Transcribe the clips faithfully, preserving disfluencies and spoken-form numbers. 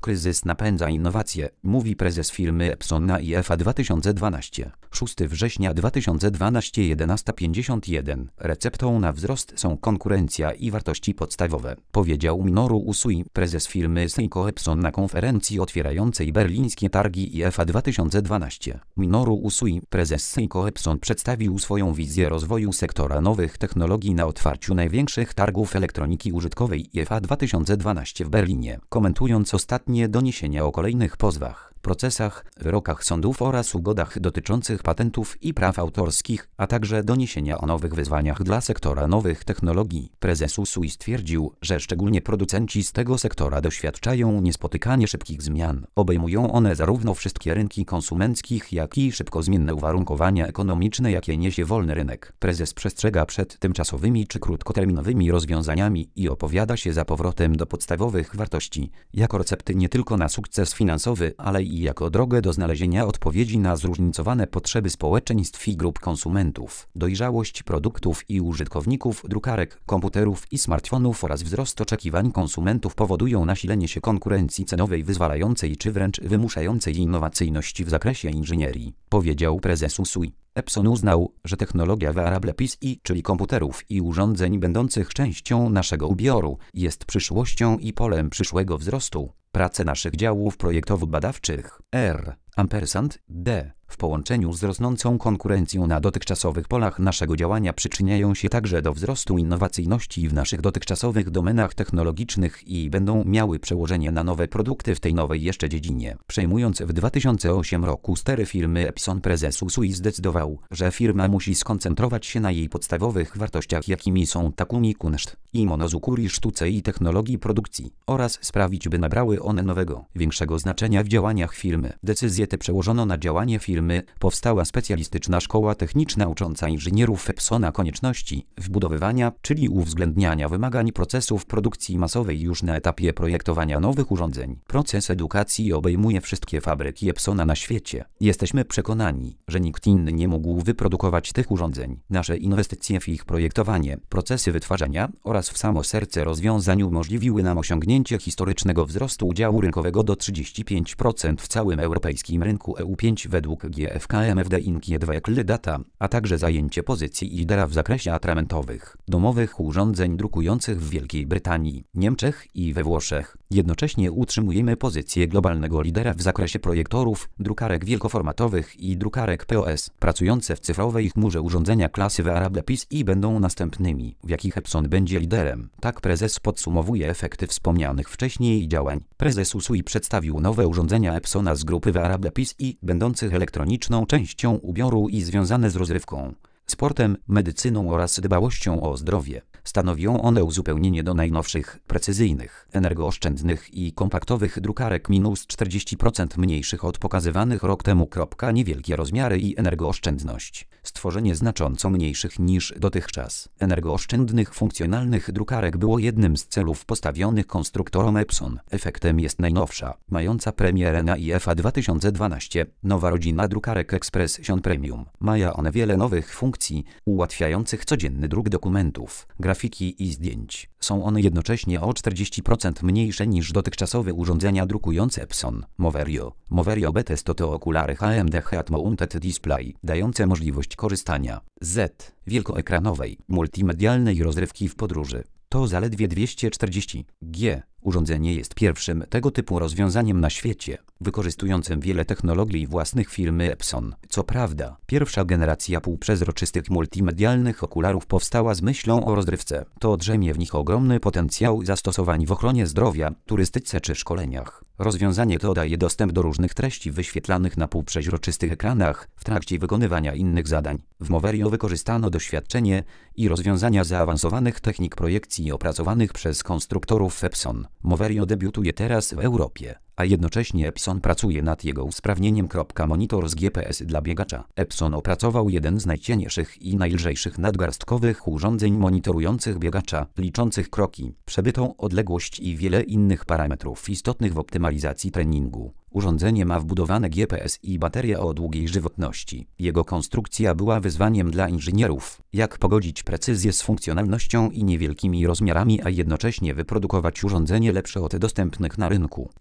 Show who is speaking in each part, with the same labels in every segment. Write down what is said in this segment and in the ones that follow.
Speaker 1: Kryzys napędza innowacje, mówi prezes firmy Epson na I F A dwa tysiące dwanaście. szóstego września dwa tysiące dwanaście jedenaста pięćdziesiąt jeden. Receptą na wzrost są konkurencja i wartości podstawowe, powiedział Minoru Usui, prezes firmy Seiko Epson na konferencji otwierającej berlińskie targi I F A dwa tysiące dwanaście. Minoru Usui, prezes Seiko Epson, przedstawił swoją wizję rozwoju sektora nowych technologii na otwarciu największych targów elektroniki użytkowej I F A dwa tysiące dwanaście w Berlinie, komentując ostatnie doniesienia o kolejnych pozwach, procesach, wyrokach sądów oraz ugodach dotyczących patentów i praw autorskich, a także doniesienia o nowych wyzwaniach dla sektora nowych technologii. Prezes Usui stwierdził, że szczególnie producenci z tego sektora doświadczają niespotykanie szybkich zmian. Obejmują one zarówno wszystkie rynki konsumenckich, jak i szybko zmienne uwarunkowania ekonomiczne, jakie niesie wolny rynek. Prezes przestrzega przed tymczasowymi czy krótkoterminowymi rozwiązaniami i opowiada się za powrotem do podstawowych wartości, jako recepty nie tylko na sukces finansowy, ale i jako drogę do znalezienia odpowiedzi na zróżnicowane potrzeby społeczeństw i grup konsumentów. Dojrzałość produktów i użytkowników drukarek, komputerów i smartfonów oraz wzrost oczekiwań konsumentów powodują nasilenie się konkurencji cenowej wyzwalającej czy wręcz wymuszającej innowacyjność w zakresie inżynierii, powiedział prezes Usui. Epson uznał, że technologia wearable P C, czyli komputerów i urządzeń będących częścią naszego ubioru, jest przyszłością i polem przyszłego wzrostu. Prace naszych działów projektowo-badawczych R. Ampersand D. w połączeniu z rosnącą konkurencją na dotychczasowych polach naszego działania przyczyniają się także do wzrostu innowacyjności w naszych dotychczasowych domenach technologicznych i będą miały przełożenie na nowe produkty w tej nowej jeszcze dziedzinie. Przejmując w dwa tysiące ósmym roku stery firmy Epson, prezes Usui zdecydował, że firma musi skoncentrować się na jej podstawowych wartościach, jakimi są Takumi Kunszt i Monozukuri sztuce i technologii produkcji, oraz sprawić, by nabrały one nowego, większego znaczenia w działaniach firmy. Decyzję tę przełożono na działanie firmy. Powstała specjalistyczna szkoła techniczna ucząca inżynierów Epsona konieczności wbudowywania, czyli uwzględniania wymagań procesów produkcji masowej już na etapie projektowania nowych urządzeń. Proces edukacji obejmuje wszystkie fabryki Epsona na świecie. Jesteśmy przekonani, że nikt inny nie mógł wyprodukować tych urządzeń. Nasze inwestycje w ich projektowanie, procesy wytwarzania oraz w samo serce rozwiązań umożliwiły nam osiągnięcie historycznego wzrostu udziału rynkowego do trzydziestu pięciu procent w całym europejskim rynku E U pięć według G F K M F D Inc dwa Data, a także zajęcie pozycji lidera w zakresie atramentowych, domowych urządzeń drukujących w Wielkiej Brytanii, Niemczech i we Włoszech. Jednocześnie utrzymujemy pozycję globalnego lidera w zakresie projektorów, drukarek wielkoformatowych i drukarek P O S. Pracujące w cyfrowej chmurze urządzenia klasy wearable P C będą następnymi, w jakich Epson będzie liderem. Tak prezes podsumowuje efekty wspomnianych wcześniej działań. Prezes Usui przedstawił nowe urządzenia Epsona z grupy wearable P C, będących elektroniczną częścią ubioru i związane z rozrywką, sportem, medycyną oraz dbałością o zdrowie. Stanowią one uzupełnienie do najnowszych, precyzyjnych, energooszczędnych i kompaktowych drukarek minus czterdzieści procent mniejszych od pokazywanych rok temu. Niewielkie rozmiary i energooszczędność. Stworzenie znacząco mniejszych niż dotychczas energooszczędnych funkcjonalnych drukarek było jednym z celów postawionych konstruktorom Epson. Efektem jest najnowsza, mająca premierę na I F A dwa tysiące dwanaście, nowa rodzina drukarek Expression Premium. Mają one wiele nowych funkcji, ułatwiających codzienny druk dokumentów, grafiki i zdjęć. Są one jednocześnie o czterdzieści procent mniejsze niż dotychczasowe urządzenia drukujące Epson. Moverio. Moverio B T S to te okulary H M D Head Mounted Display, dające możliwość korzystania z wielkoekranowej, multimedialnej rozrywki w podróży. To zaledwie dwieście czterdzieści G. Urządzenie jest pierwszym tego typu rozwiązaniem na świecie, wykorzystującym wiele technologii własnych firmy Epson. Co prawda, pierwsza generacja półprzezroczystych multimedialnych okularów powstała z myślą o rozrywce. To drzemie w nich ogromny potencjał zastosowań w ochronie zdrowia, turystyce czy szkoleniach. Rozwiązanie to daje dostęp do różnych treści wyświetlanych na półprzeźroczystych ekranach w trakcie wykonywania innych zadań. W Moverio wykorzystano doświadczenie i rozwiązania zaawansowanych technik projekcji opracowanych przez konstruktorów Epson. Moverio debiutuje teraz w Europie, a jednocześnie Epson pracuje nad jego usprawnieniem. Monitor z G P S dla biegacza. Epson opracował jeden z najcieńszych i najlżejszych nadgarstkowych urządzeń monitorujących biegacza, liczących kroki, przebytą odległość i wiele innych parametrów istotnych w optymalizacji treningu. Urządzenie ma wbudowane G P S i baterię o długiej żywotności. Jego konstrukcja była wyzwaniem dla inżynierów, jak pogodzić precyzję z funkcjonalnością i niewielkimi rozmiarami, a jednocześnie wyprodukować urządzenie lepsze od dostępnych na rynku. Nadgarstek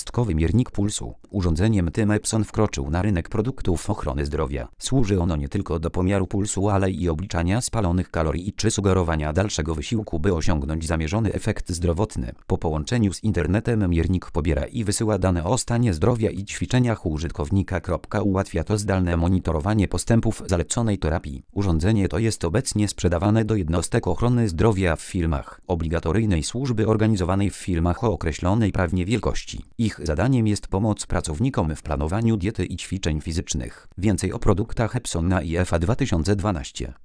Speaker 1: cząstkowy miernik pulsu. Urządzeniem tym Epson wkroczył na rynek produktów ochrony zdrowia. Służy ono nie tylko do pomiaru pulsu, ale i obliczania spalonych kalorii czy sugerowania dalszego wysiłku, by osiągnąć zamierzony efekt zdrowotny. Po połączeniu z internetem miernik pobiera i wysyła dane o stanie zdrowia i ćwiczeniach użytkownika. Ułatwia to zdalne monitorowanie postępów zaleconej terapii. Urządzenie to jest obecnie sprzedawane do jednostek ochrony zdrowia w firmach obligatoryjnej służby organizowanej w firmach o określonej prawnie wielkości. Ich zadaniem jest pomoc pracownikom w planowaniu diety i ćwiczeń fizycznych. Więcej o produktach Epsona i E F A dwa tysiące dwanaście.